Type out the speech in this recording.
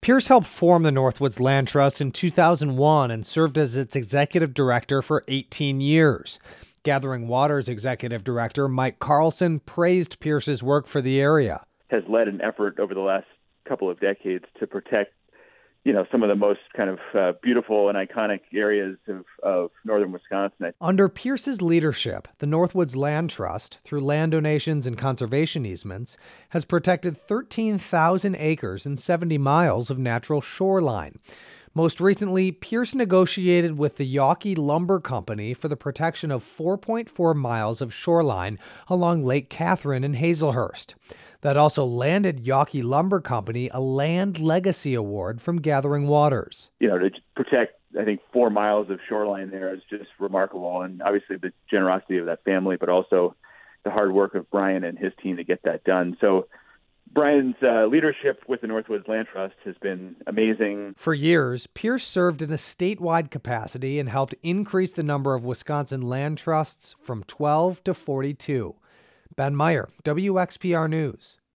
Pierce helped form the Northwoods Land Trust in 2001 and served as its executive director for 18 years. Gathering Water's executive director, Mike Carlson, praised Pierce's work for the area. Has led an effort over the last couple of decades to protect, some of the most kind of beautiful and iconic areas of northern Wisconsin. Under Pierce's leadership, the Northwoods Land Trust, through land donations and conservation easements, has protected 13,000 acres and 70 miles of natural shoreline. Most recently, Pierce negotiated with the Yawkey Lumber Company for the protection of 4.4 miles of shoreline along Lake Catherine and Hazelhurst. That also landed Yawkey Lumber Company a Land Legacy Award from Gathering Waters. To protect, I think, 4 miles of shoreline there is just remarkable. And obviously the generosity of that family, but also the hard work of Brian and his team to get that done. So Brian's leadership with the Northwoods Land Trust has been amazing. For years, Pierce served in a statewide capacity and helped increase the number of Wisconsin land trusts from 12 to 42. Ben Meyer, WXPR News.